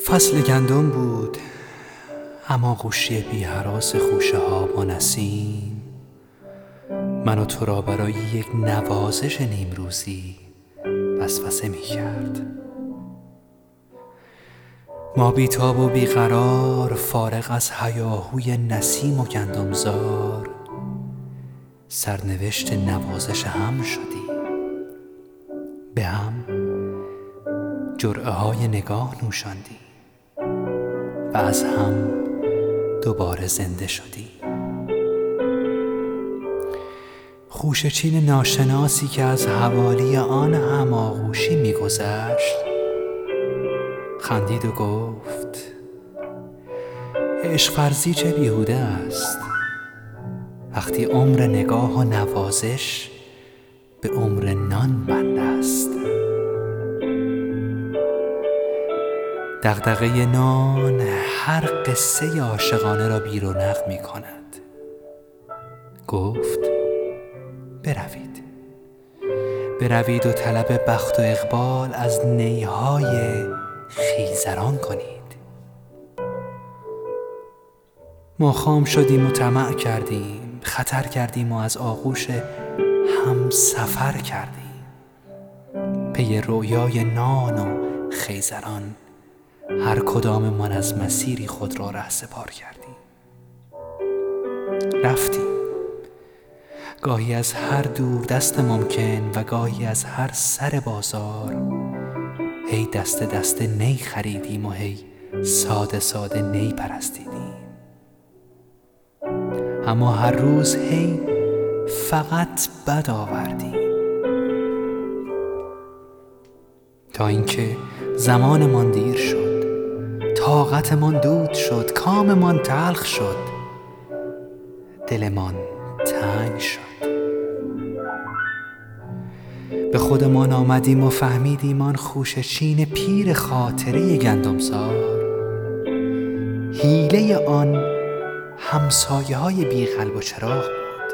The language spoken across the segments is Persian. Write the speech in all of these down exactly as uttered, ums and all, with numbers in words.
فصل گندم بود، هماغوشی بی هراس خوشه ها با نسیم من و تو را برای یک نوازش نیمروزی وسوسه می کرد. ما بیتاب و بیقرار، فارغ از هیاهوی نسیم و گندمزار، سرنوشت نوازش هم شدیم. به هم جرعه های نگاه نوشاندیم و از هم دوباره زنده شدیم. خوشه چین ناشناسی که از حوالی آن هماغوشی می‌گذشت خندید و گفت: عشق ورزی چه بیهوده است وقتی عمر نگاه و نوازش به عمر نان بنده است. دغدغه نان هر قصه عاشقانه را بی رونق می کند. گفت: بروید بروید و طلب بخت و اقبال از نیهای خیزران کنید. ما خام شدیم و طمع کردیم، خطر کردیم و از آغوش هم سفر کردیم. پی رویای نان و خیزران هر کدام من از مسیری خود را رهسپار کردیم. رفتیم، گاهی از هر دور دست ممکن و گاهی از هر سر بازار. هی دست دست نی خریدیم و هی ساده ساده نی پرستیدیم. اما هر روز هی فقط بد آوردیم، تا اینکه زمانمان دیر شد، طاقتمان دود شد، کاممان تلخ شد، دلمان تنگ شد. به خودمان آمدیم و فهمیدیم آن خوشه چین پیر خاطره گندمزار حیله آن همسایه های بی قلب و چراغ بود.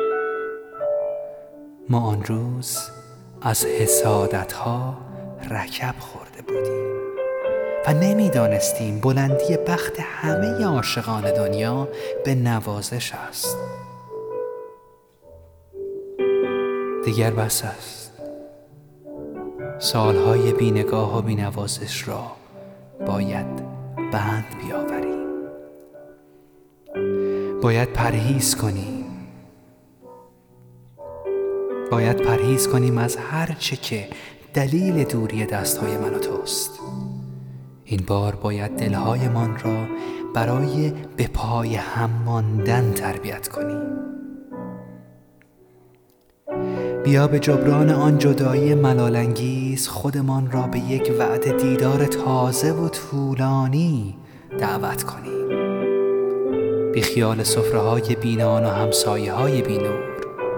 ما آن روز از حسادت ها رکب خورده بودیم و نمیدانستیم بلندی بخت همه عاشقان دنیا به نوازش است. دیگر بس است، سالهای بی نگاه و بی نوازش را باید بند بیاوریم. باید پرهیز کنیم باید پرهیز کنیم از هر چه که دلیل دوری دستهای من و توست. این بار باید دلهایمان را برای به پای هم ماندن تربیت کنیم. بیا به جبران آن جدایی ملال‌انگیز خودمان را به یک وعده دیدار تازه و طولانی دعوت کنیم. بی خیال سفره‌های بی نان و همسایه‌های بی نور.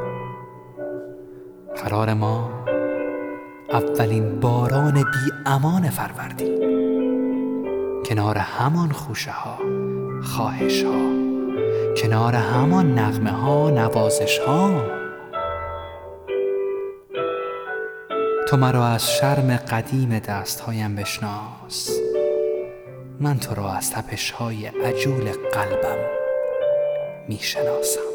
قرار ما اولین باران بی امان فروردین، کنار همان خوشه ها، خواهش ها، کنار همان نغمه ها، نوازش ها. تو مرا از شرم قدیم دستهایم بشناس، من تو را از تپش های عجول قلبم می شناسم.